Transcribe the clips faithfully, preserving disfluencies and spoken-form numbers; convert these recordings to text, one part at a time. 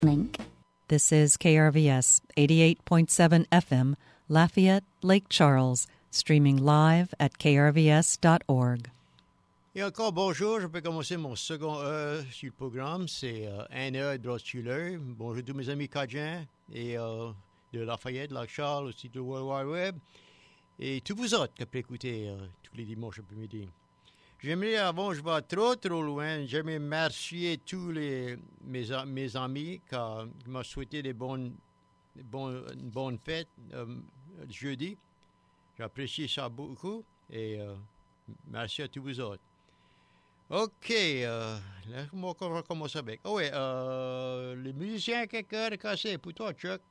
Link. This is K R V S eighty-eight point seven F M, Lafayette, Lake Charles, streaming live at k r v s dot org. Et encore bonjour, je peux commencer mon second heure sur le programme, c'est euh, Anna Droschuler. Bonjour tous mes amis Cajuns et euh, de Lafayette, Lake Charles, aussi de World Wide Web. Et tous vous autres qui pouvez écouter euh, tous les dimanches après-midi. J'aimerais, avant je vais trop trop loin, j'aimerais remercier tous les, mes, mes amis qui, qui m'ont souhaité des bonnes, bonnes, une bonne fête euh, jeudi. J'apprécie ça beaucoup et euh, merci à tous vous autres. OK, euh, là, on va commencer avec. Oh oui, euh, les musiciens, quelqu'un de cassé pour toi, Chuck.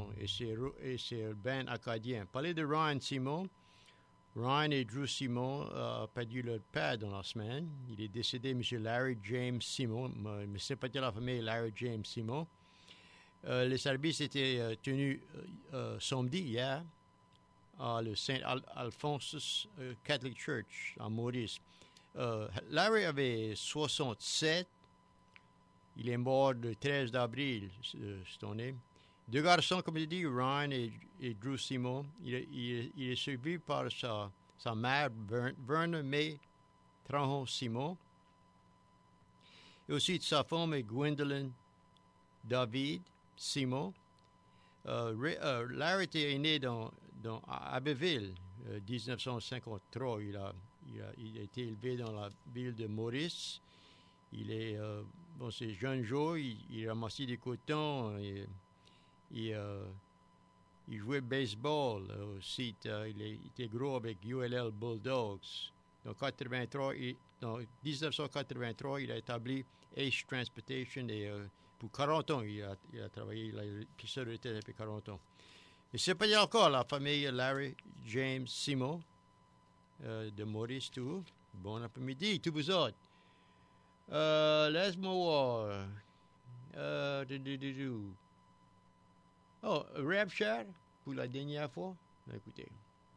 Simon et ses, et ses bands acadiens. Parler de Ryan Simon. Ryan et Drew Simon ont perdu leur père dans la semaine. Il est décédé, M. Larry James Simon, mais c'est pas de la famille Larry James Simon. Euh, le service était euh, tenu euh, samedi, hier, à le Saint Al- Alphonsus euh, Catholic Church, à Maurice. Euh, Larry avait soixante-sept. Il est mort le treize avril euh, cette année. Deux garçons, comme je dis, Ryan et, et Drew Simon. Il, il, il est suivi par sa, sa mère, Verna May Tranjon Simon. Et aussi de sa femme, Gwendolyn David Simon. Euh, euh, Larry était né dans, dans, à Abbeville, euh, dix-neuf cent cinquante-trois. Il a, il, a, il a été élevé dans la ville de Maurice. Il est, euh, bon, ses jeunes jours, il, il ramassait des cotons. Et, Et, euh, il jouait baseball euh, aussi. Euh, il, est, il était gros avec U L L Bulldogs. Donc, quatre-vingt-trois, il, dans dix-neuf cent quatre-vingt-trois, il a établi Ace Transportation. Et euh, pour quarante ans, il a, il a travaillé. Il a pris sa retraite depuis quarante ans. Et c'est pas encore la famille Larry James Simon euh, de Maurice, tout. Bon après-midi, tous vous autres. Euh, laisse-moi voir. Euh, du, du, du, du. Oh, Rapture, pour la dernière fois. Écoutez.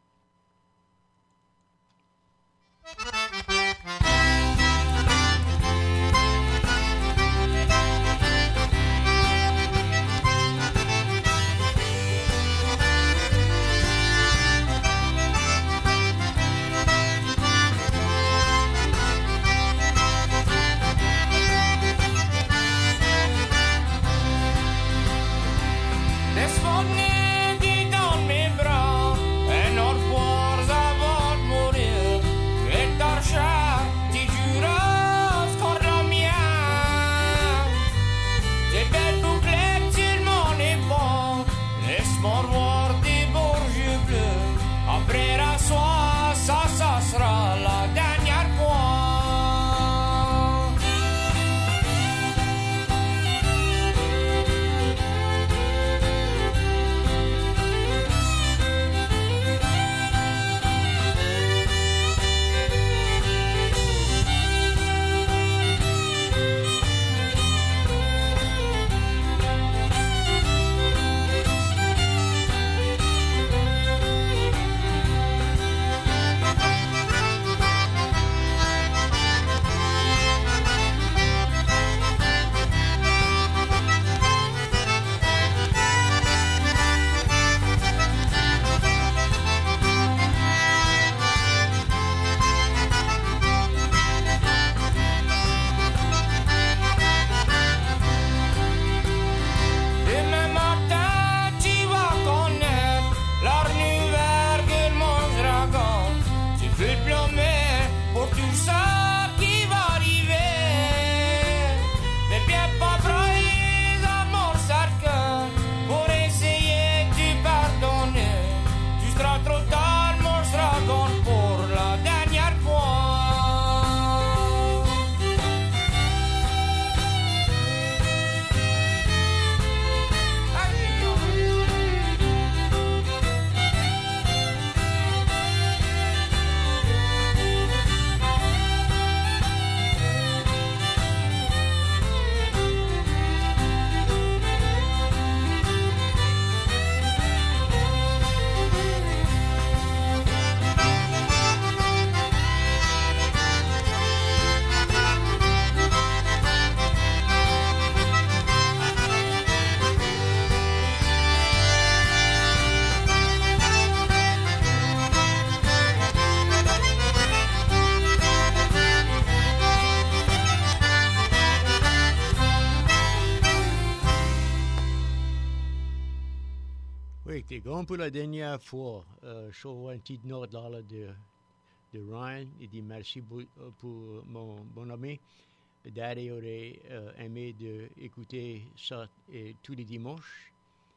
Oui, comme pour la dernière fois, euh, je vois une petite note là, là, de, de Ryan. Il dit merci pour, pour mon bon ami. Daddy aurait euh, aimé d'écouter ça et, tous les dimanches.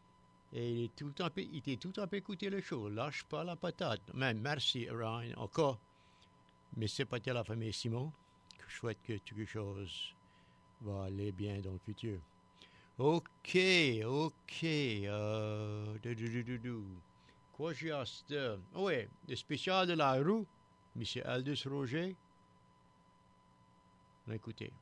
Et il, est tout le temps, il était tout le temps écouter le show. Lâche pas la patate. Mais merci, Ryan, encore. Mais c'est pas la famille Simon. Je souhaite que quelque chose va aller bien dans le futur. OK, OK. Euh, Quoi j'ai acheté? Oui, le spécial de la roue, monsieur Aldous Roger. Écoutez.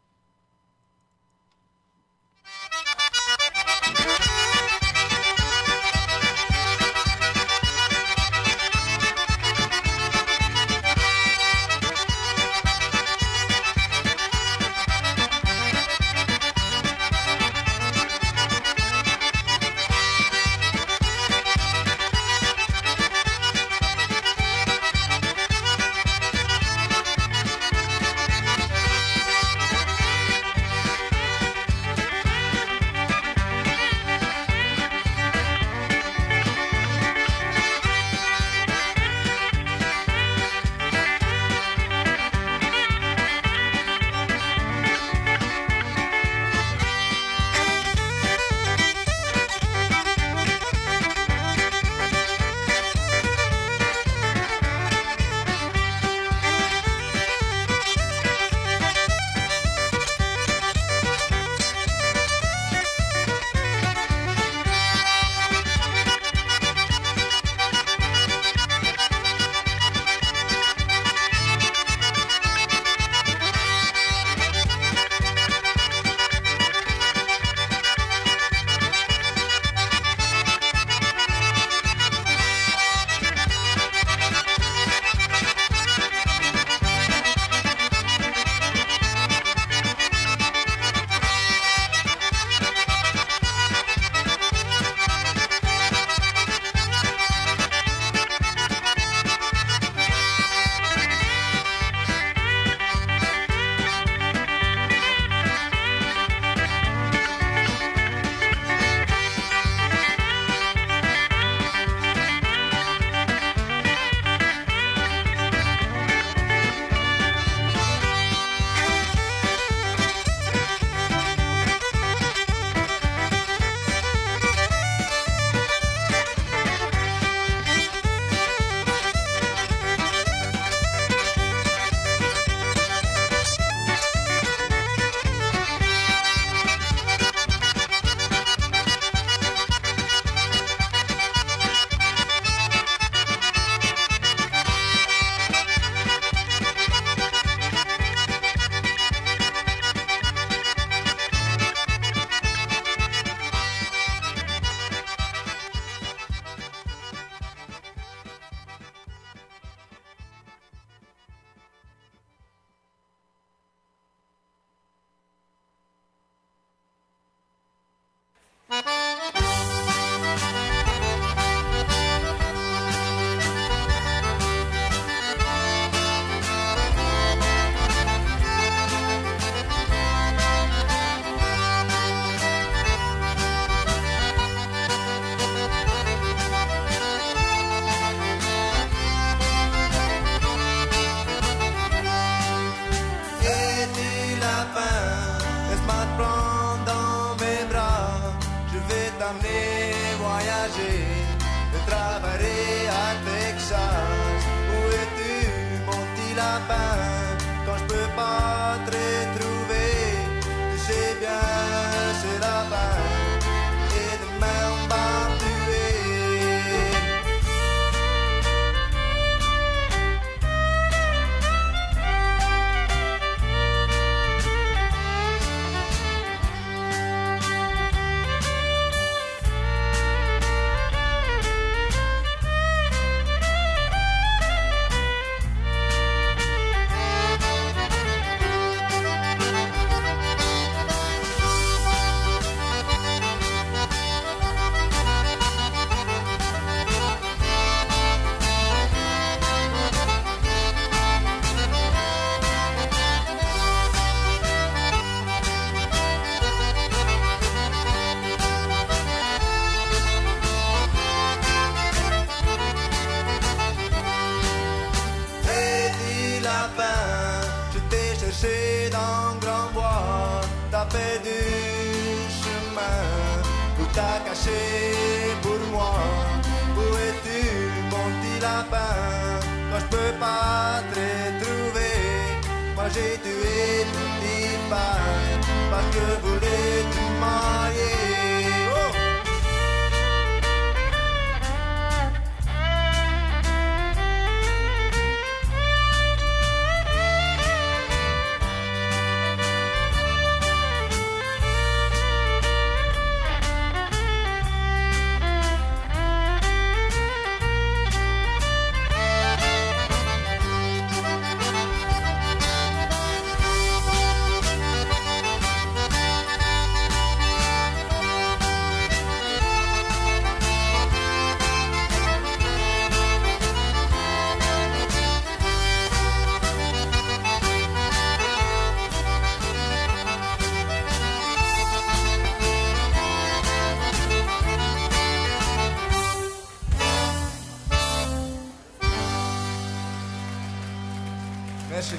Merci.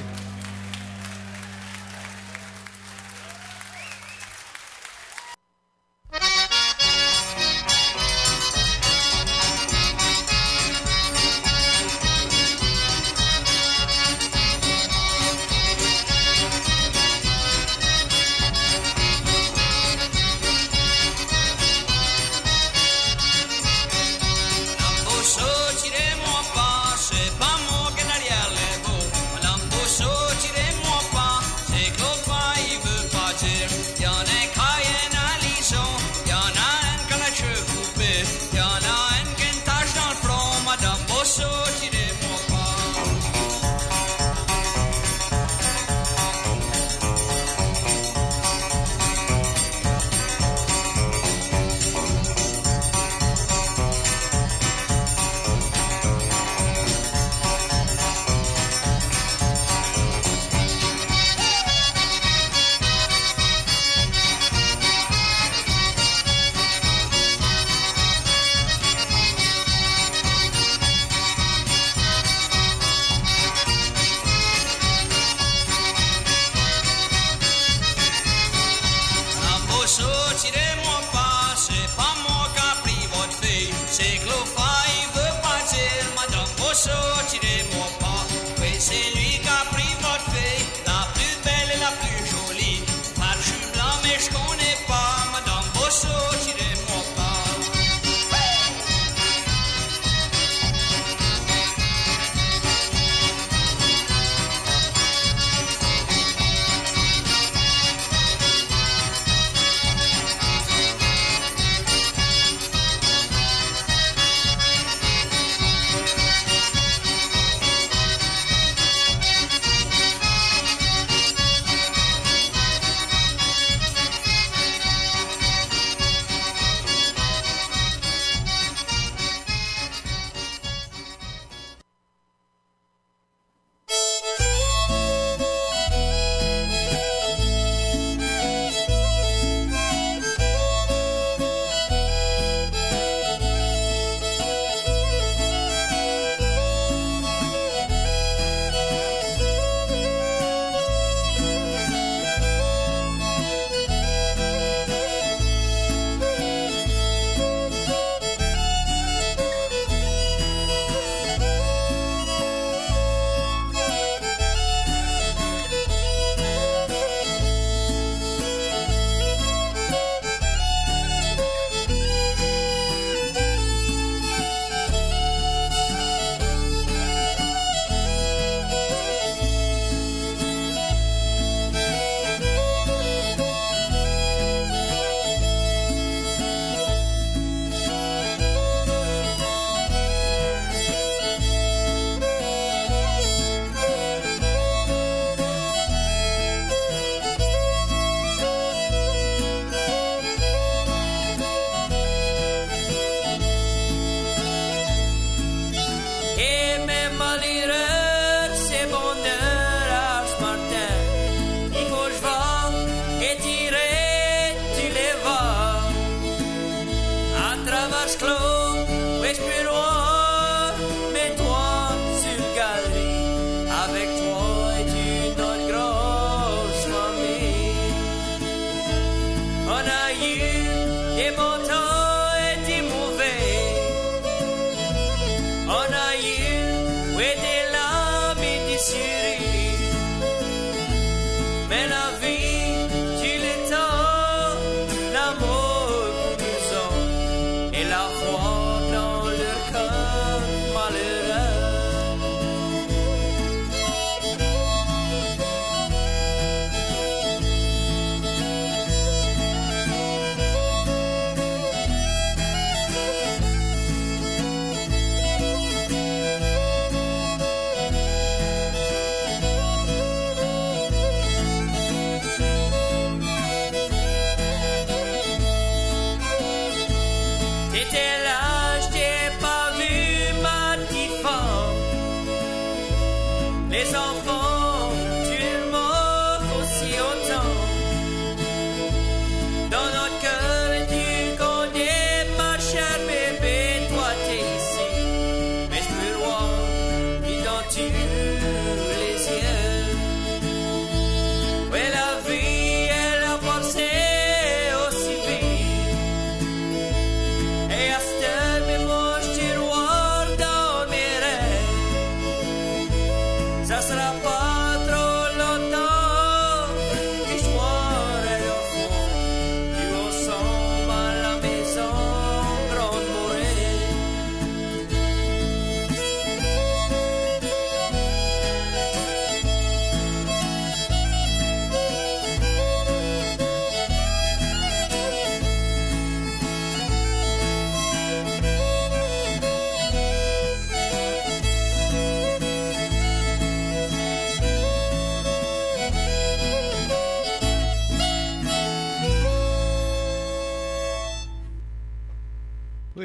Et la foi dans leur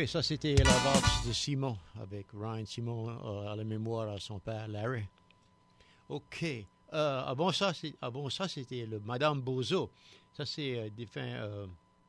Oui, ça c'était la valse de Simon, avec Ryan Simon euh, à la mémoire à son père Larry. OK. Euh, avant, ça, c'est, avant ça, c'était le Madame Bozo. Ça, c'est euh, défunt euh,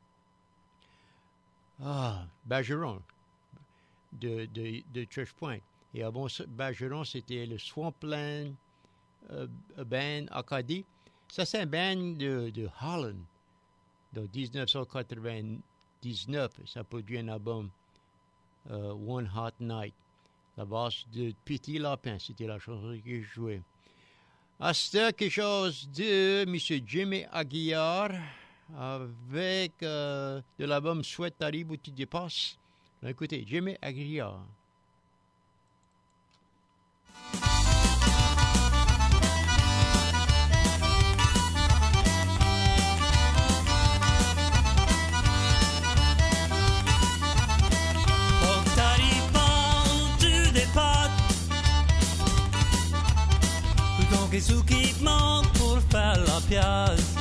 ah, Bergeron de, de, de Church Point. Et avant ça, Bergeron, c'était le Swampland euh, Band Acadie. Ça, c'est un band de, de Holland, de dix-neuf cent quatre-vingt-dix-neuf. Ça produit un album, euh, One Hot Night. La basse de Petit Lapin, c'était la chanson que je jouais. Ah, c'était quelque chose de M. Jimmy Aguilar avec euh, de l'album Souhaite t'arrive où tu dépasses. Écoutez, Jimmy Aguilar. Et sous qui te manque pour faire la pièce.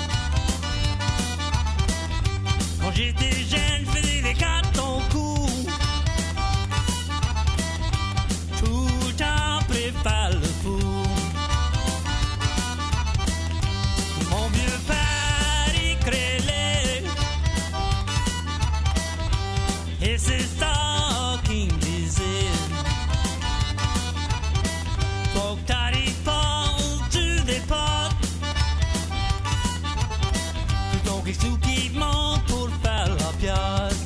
Quand j'étais jeune, je faisais les cartons courts. Tout le temps prêt faire le fou. Mon vieux père, il crélait. Et c'est ça qu'il me disait. Faut que t'arrives pas. Et sous qui manque pour faire la pièce.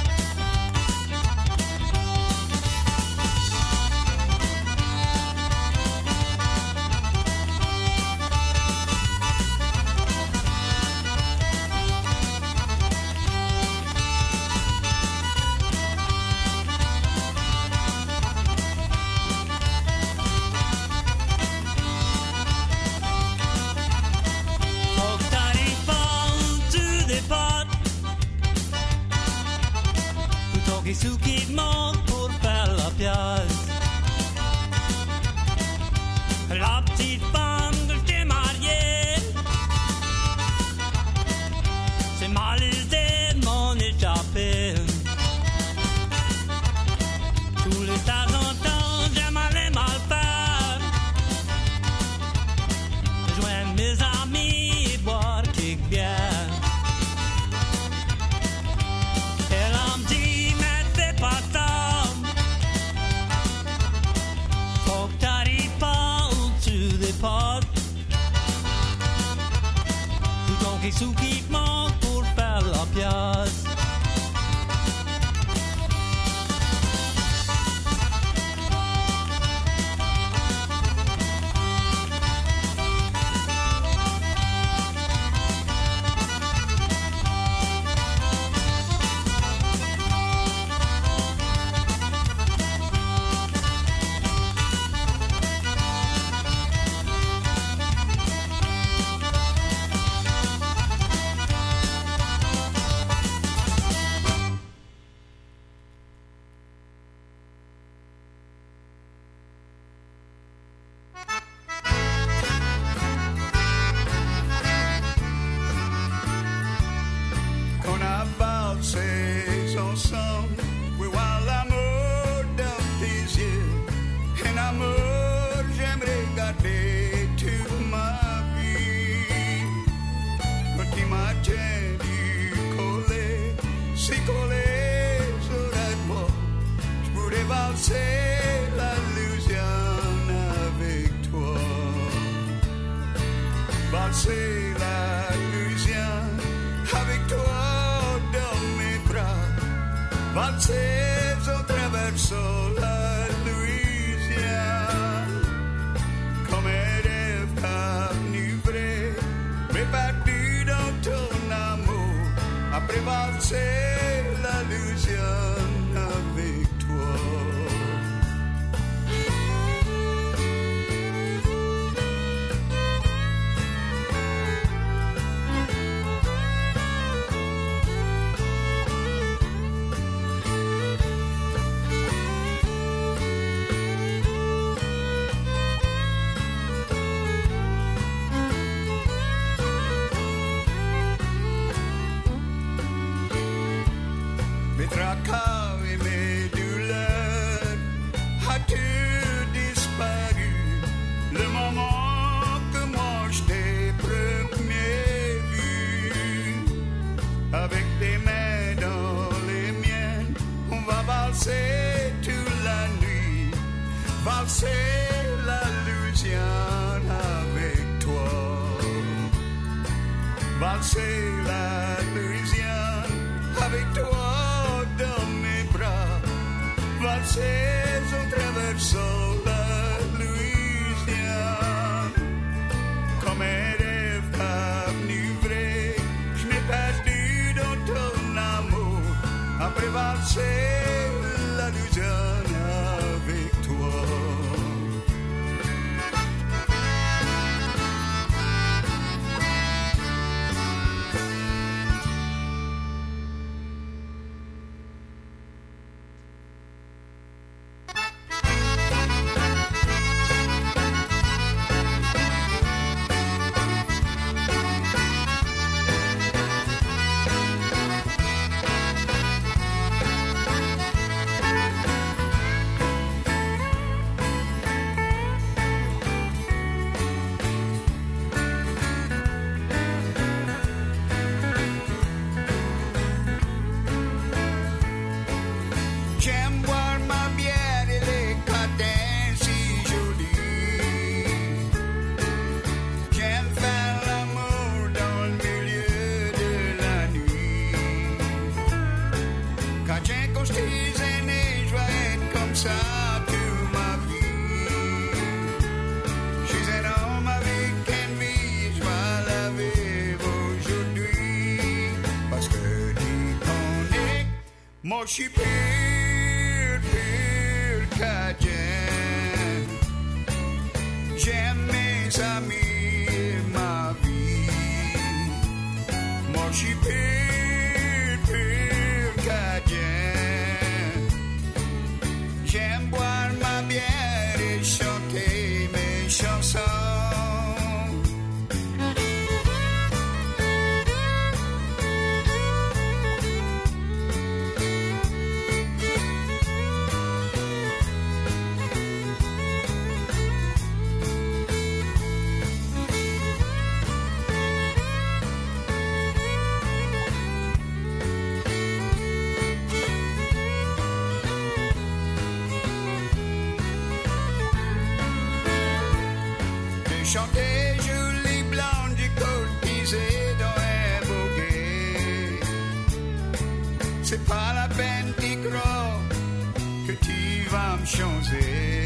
Et sous qui manque pour faire la pièce. La petite femme que j'ai mariée, c'est mal usé de m'en échapper. Tous les temps en temps, j'aimerais mal faire. Joindre mes amis et boire quelques bières. Et sous qui manque pour faire la pièce. C'est la Louisiane avec toi dans mes bras. Valser en traversant la Louisiane comme un rêve enivré, mais perdu dans ton amour. Après valser la Louisiane avec toi. valser la Louisiane avec toi. Valser la Louisiane avec toi dans mes bras. Valser en traversant la Louisiane. Comme un rêve devenu vrai, je m'ai perdu dans ton amour. Après valser la Louisiane avec toi. Moi je suis pur, pur Cajun. J'aime mes amis et ma vie. Moi je suis pur, pur Cajun. J'aime boire ma bière et chanter mes chansons. Chanter jolie blonde du courtisé dans un bouquet. C'est pas la peine d'y croire que tu vas me changer.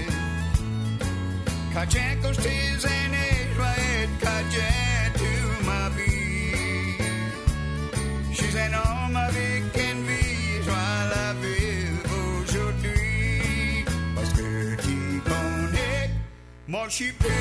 Cajun quand je t'ai aîné, je vais être Cajun toute ma vie. Je suis un homme avec une vie, je vais la vivre aujourd'hui. Parce que tu connais, moi je suis pur.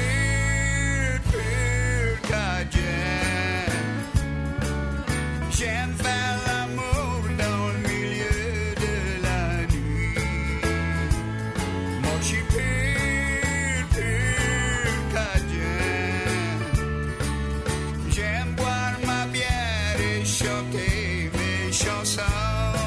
J'aime faire l'amour dans le milieu de la nuit. Moi je suis pur, pur Cajun. J'aime boire ma bière et chanter mes chansons.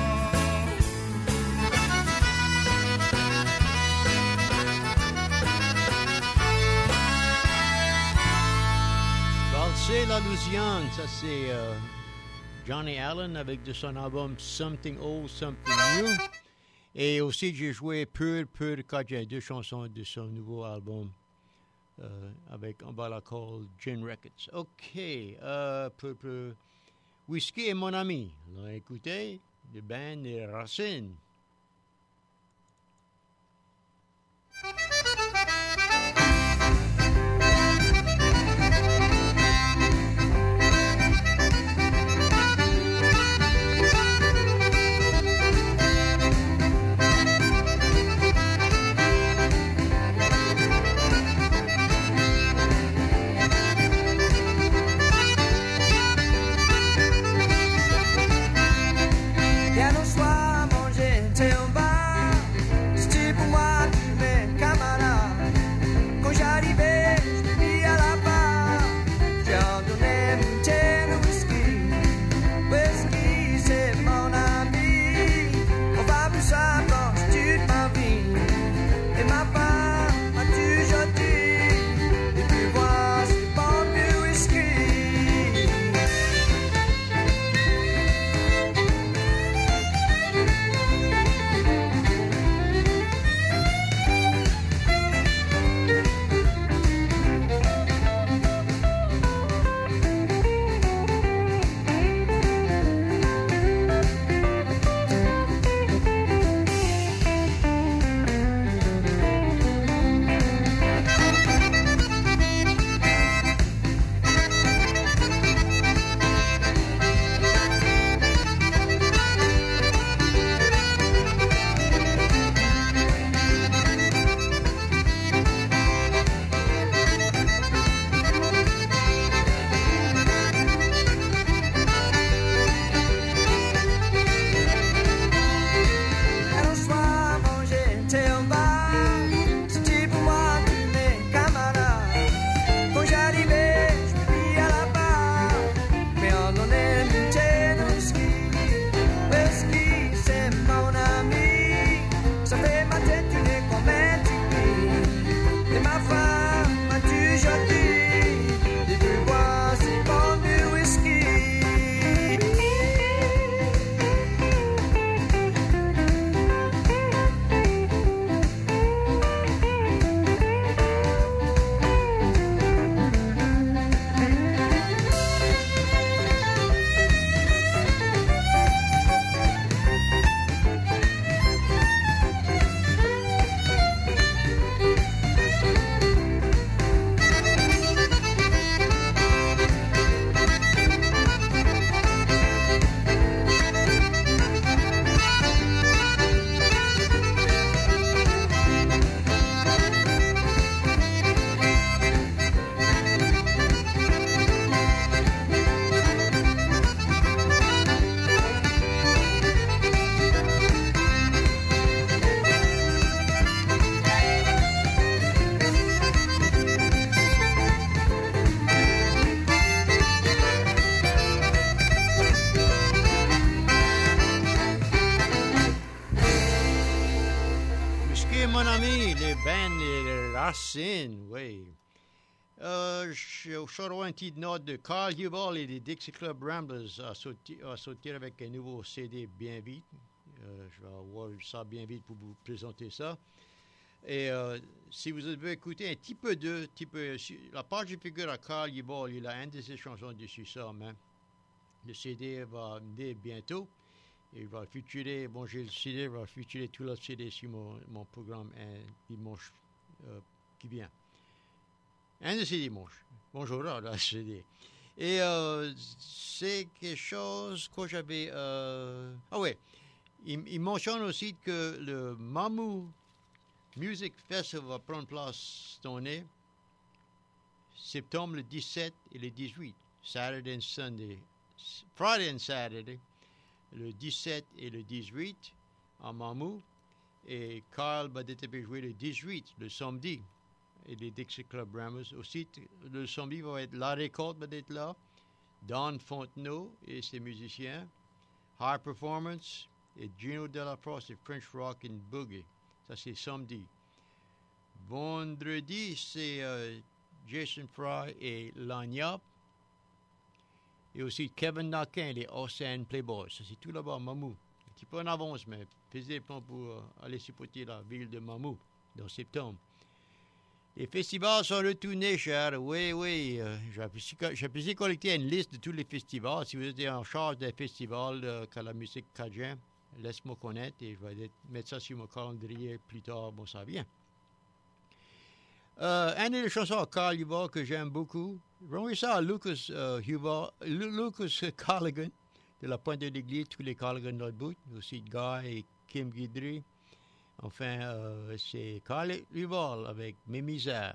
Valser la Louisiane, ça c'est euh, Johnny Allen avec de son album Something Old, Something New. Et aussi j'ai joué Pur Pur Cajun, deux chansons de son nouveau album euh, avec un balacol Gin Records. Ok, euh, Pur Pur Whisky et mon ami. On a écouté le band des Racines. Viens au soir manger Excusez mon ami, les bands, les racines, oui. Euh, je sors un petit note de Carl Hubbell et des Dixie Club Ramblers à sortir, à sortir avec un nouveau C D bien vite. Euh, je vais avoir ça bien vite pour vous présenter ça. Et euh, si vous avez écouté un petit peu de, petit peu, la page de figure à Carl Hubbell, il a une de ses chansons dessus ça, mais le C D va venir bientôt. Et il va featurer, bon, j'ai le C D, il va featurer tout le C D sur mon, mon programme un dimanche euh, qui vient. Un de ces dimanches. Bonjour, là, le C D. Et euh, c'est quelque chose que j'avais... Euh... Ah oui, il, il mentionne aussi que le Mamou Music Festival va prendre place cette année, septembre le dix-sept et le dix-huit, Saturday and Sunday, Friday and Saturday, le dix-sept et le dix-huit en Mamou, et Carl va peut-être jouer le dix-huit, le samedi, et les Dixie Club Ramblers. Aussi, le samedi va être La Récolte va être là, Don Fontenot et ses musiciens, High Performance et Gino Dellafrost et French Rock and Boogie. Ça, c'est samedi. Vendredi, c'est euh, Jason Fry et Lagna. Et aussi Kevin Naquin, les Austin Playboys. Ça, c'est tout là-bas à Mamou. Un petit peu en avance, mais faisez des plans pour euh, aller supporter la ville de Mamou dans septembre. Les festivals sont retournés, cher. Oui, oui. Euh, j'ai pu collecter une liste de tous les festivals. Si vous êtes en charge des festivals euh, que la musique cajun, laisse-moi connaître et je vais mettre ça sur mon calendrier plus tard. Bon, ça vient. Euh, une des chansons à Carl Hubbell que j'aime beaucoup, j'ai ça à Lucas euh, Hubbell, Lucas Colligan, de la Pointe de l'Église, tous les Colligan de l'autre bout, aussi Guy et Kim Guidry. Enfin, euh, c'est Carl Hubbell avec Mes misères.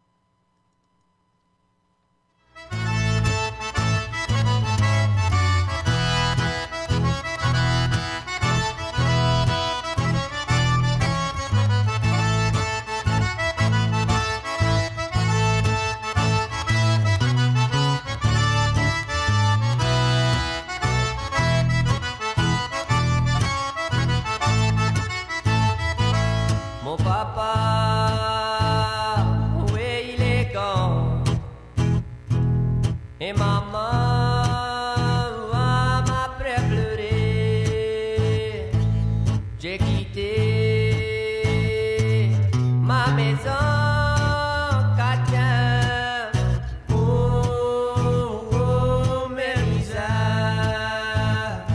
Et maman m'a pleuré. J'ai quitté ma maison Katia. Oh, oh, mes misères.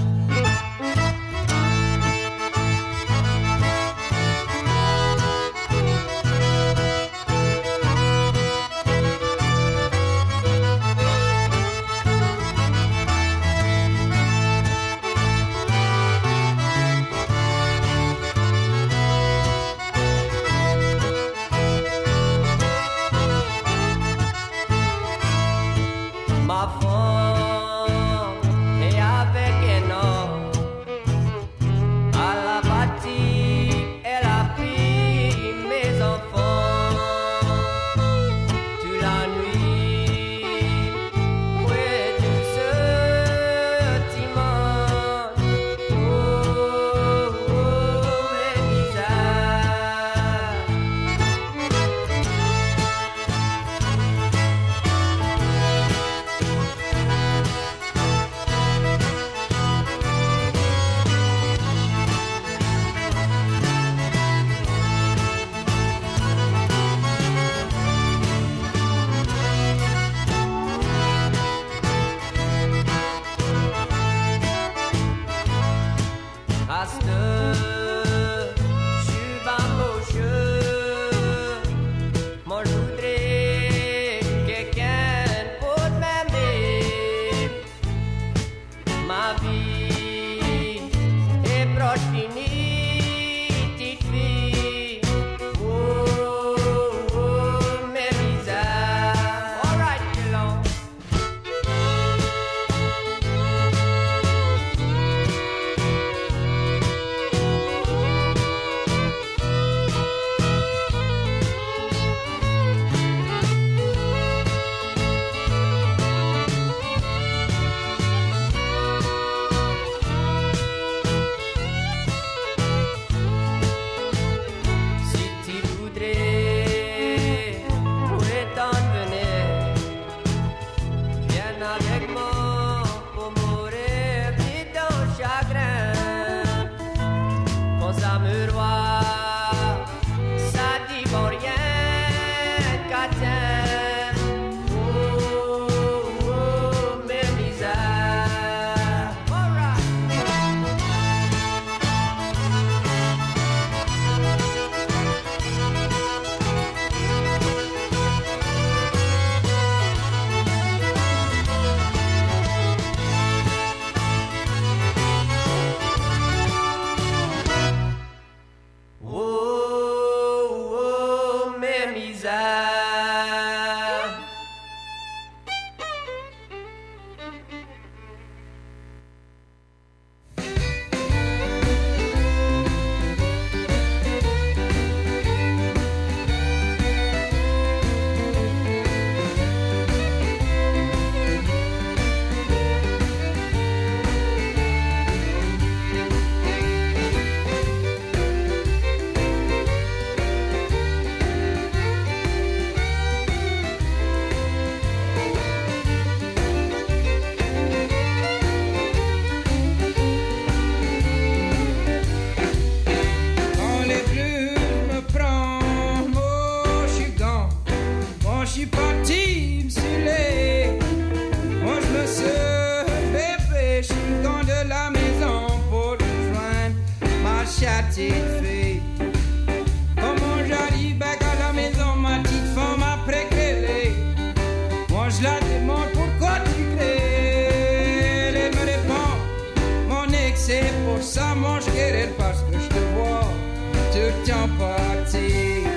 regrette parce que je te vois tout le temps partir.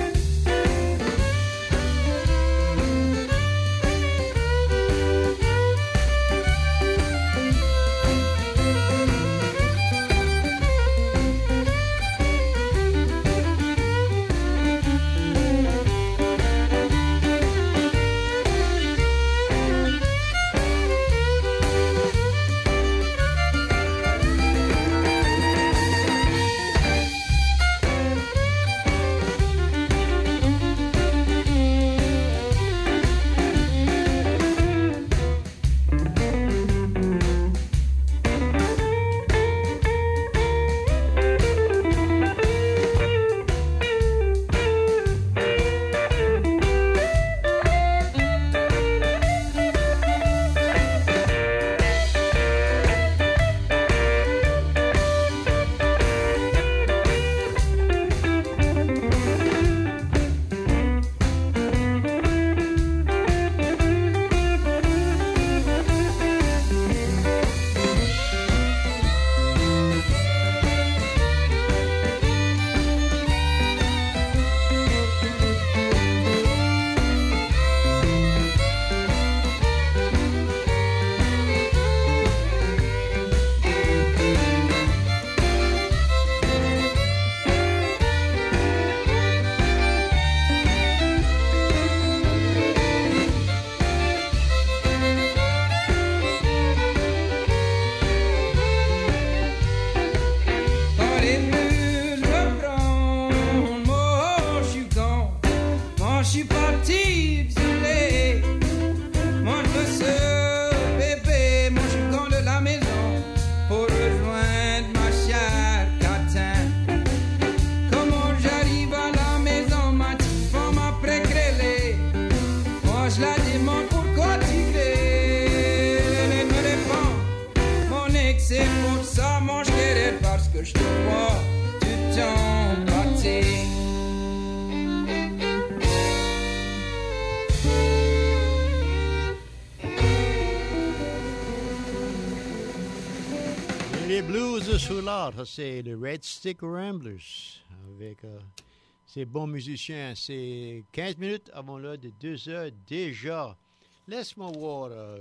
Ça, c'est les Red Stick Ramblers avec euh, ces bons musiciens. C'est quinze minutes avant l'heure de deux heures déjà. Laisse-moi voir. Euh,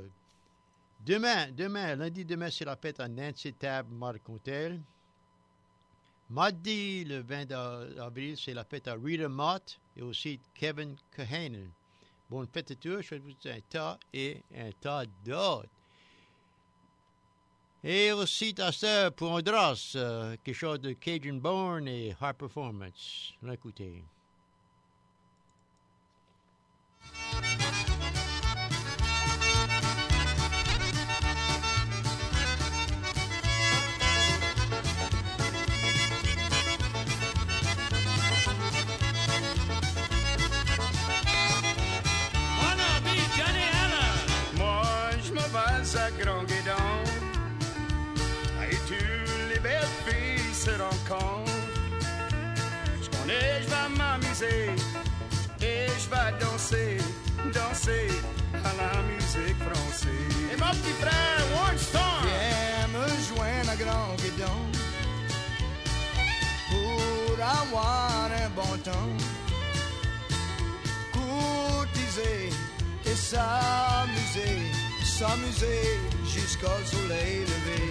demain, demain, lundi demain, c'est la fête à Nancy Tab, Marcontel. Mardi, le vingt avril, c'est la fête à Rita Mott et aussi Kevin Kahanen. Bonne fête à tous. Je vous souhaite un tas et un tas d'autres. Et aussi, à ça, pour Andras, euh, quelque chose de Cajun Born et High Performance. L'écoutez. Moi, je me base à Grand Guédon. Se rencontre. Je connais, je vais m'amuser et je vais danser, danser à la musique française. Et mon petit frère, One Storm, viens me joindre à Grand Guédon pour avoir un bon temps, courtiser et s'amuser, s'amuser jusqu'au soleil levé.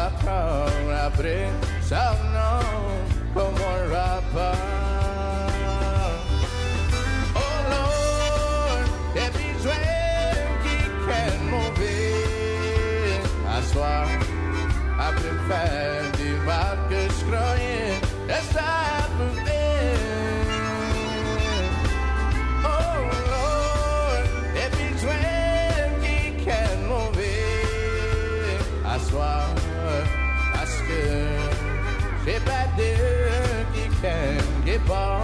encore après son nom comme un rapport. Oh Lord, des besoins qui qu'est mauvais à soir, après faire du mal que je croyais, et ça pouvait. Oh Lord, des besoins qui qu'est mauvais à soir, parce que j'ai pas d'eux qui qu'est qui est bon.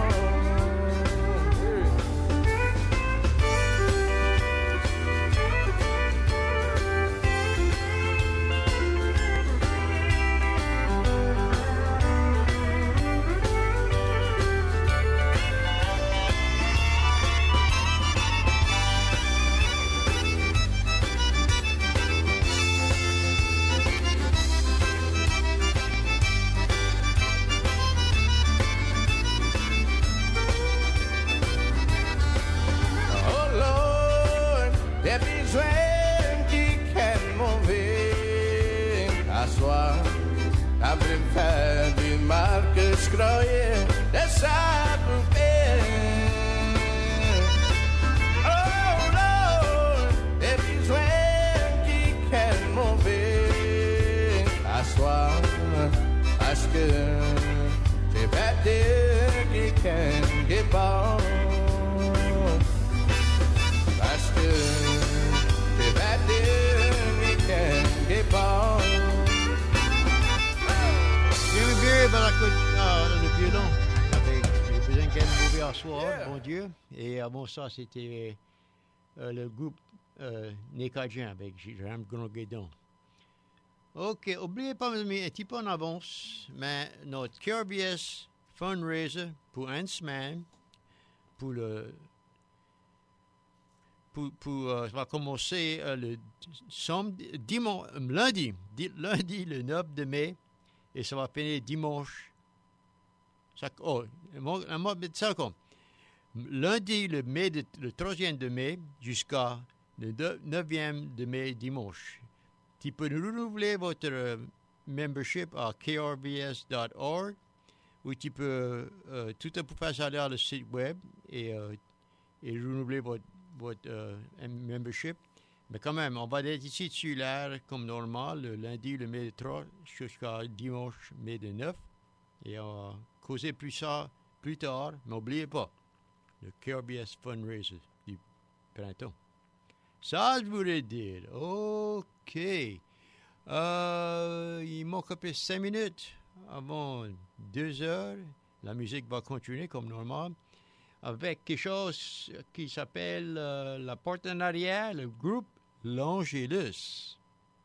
Après me faire du mal que je croyais, et ça pouvait. Oh Lord, des besoins qui qu'est mauvais à soir, parce que j'ai pas d'eux qui qu'est qui est bon, parce que j'ai pas d'eux qui qu'est qui est bon. J'aime bien euh, le violon avec les besoins qu'elle mauvais à soir, yeah. Bon Dieu. Et avant ça, c'était euh, le groupe euh, Nécadien avec Jérôme Gronguedon. OK, n'oubliez pas, mes amis, un petit peu en avance, mais notre K R B S fundraiser pour une semaine, pour le. Pour, pour, euh, ça va commencer euh, le samedi, dimanche, lundi, di, lundi, le neuf de mai. Et ça va finir dimanche. Ça, oh, ça comme lundi, le, mai de, le troisième de mai, jusqu'à le neuvième de mai, dimanche. Tu peux renouveler votre uh, membership à k r b s dot org ou tu peux uh, tout à coup passer aller à le site web et, uh, et renouveler votre, votre uh, membership. Mais quand même, on va être ici sur l'air comme normal, le lundi, le mai trois, jusqu'à dimanche, mai neuf. Et on va causer plus ça plus tard. Mais n'oubliez pas, le K R B S Fundraiser du printemps. Ça, je voulais dire. OK. Euh, il manque à peu cinq minutes avant deux heures. La musique va continuer comme normal. Avec quelque chose qui s'appelle euh, le partenariat, le groupe L'Angélus.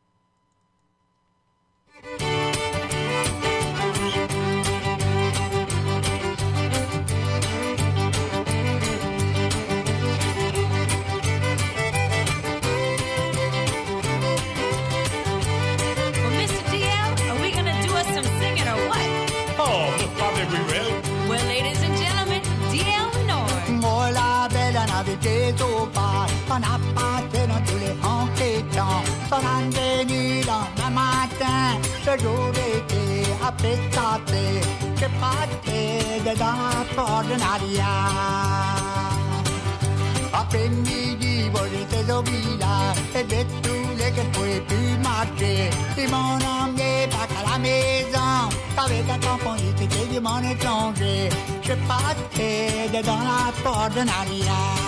Au bar, on a passé dans tous les enquêtants, on a venu dans le matin, le jour d'été, après tâter, je partais dans la partenariat. Après midi, bon, j'étais au village, et de tous les que je pouvais plus marcher, ils m'ont emmené back à la maison, avec un tampon, il était du monde étranger, je partais dans la partenariat.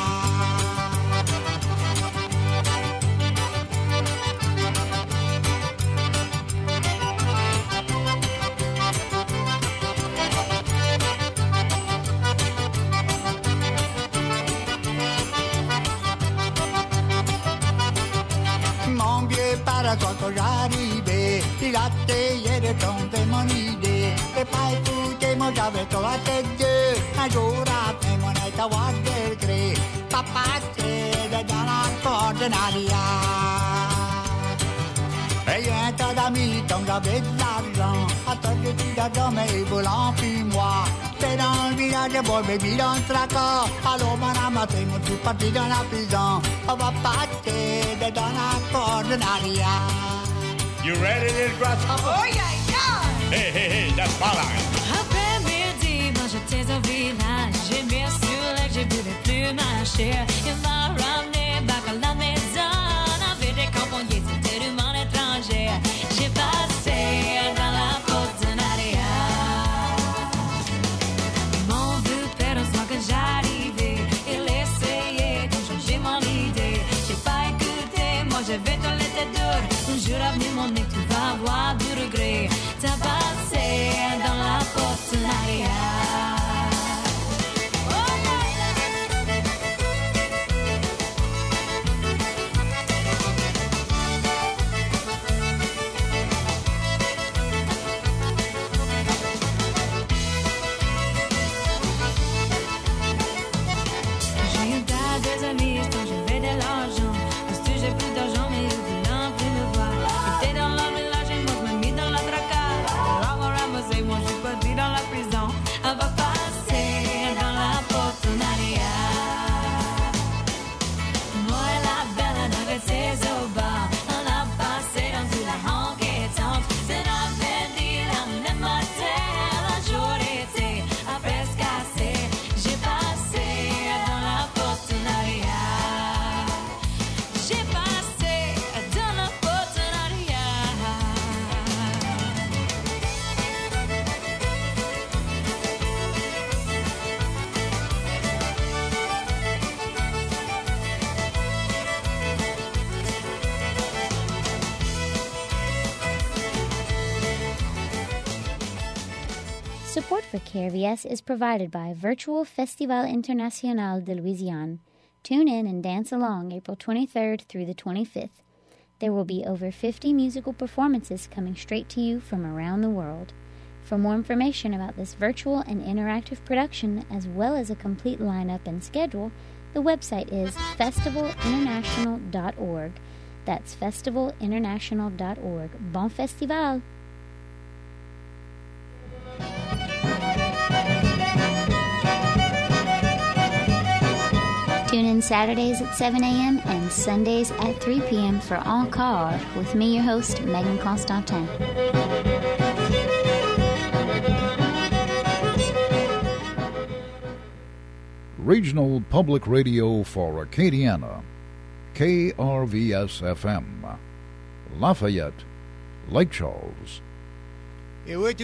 Quand j'arrivais, il a essayé de tromper mon idée. Et pas écouter, moi j'avais trop la tête d'eux. Un jour après, mon état avoir de gré. Papa, c'est dans la partenariat. Et un tas d'amis, comme j'avais de l'argent. Attends, je suis d'argent, mais ils voulent plus moi. C'est dans le village, boy, baby, dans le tracas. Alors, madame, après, moi, je suis parti dans la prison. On va partir dans la partenariat. You ready, little grasshopper? Oh, l'étranger. Il m'a ramené back à la maison avec des compagnies, c'était du monde étranger. J'ai passé dans la partenariat. Mon vieux-père, on sent que j'arrivais. Il essayait de changer mon idée. J'ai pas écouté, moi j'avais dans les têtes dures. Un jour à venir, mon nez, tu vas avoir du regret. T'as passé dans la partenariat. Support for K R V S is provided by Virtual Festival International de Louisiane. Tune in and dance along April twenty-third through the twenty-fifth. There will be over fifty musical performances coming straight to you from around the world. For more information about this virtual and interactive production, as well as a complete lineup and schedule, the website is festival international dot org. That's festival international dot org. Bon festival! Tune in Saturdays at seven a.m. and Sundays at three p.m. for Encore with me, your host, Megan Constantin. Regional Public Radio for Acadiana, K R V S F M, Lafayette, Lake Charles. Et oui,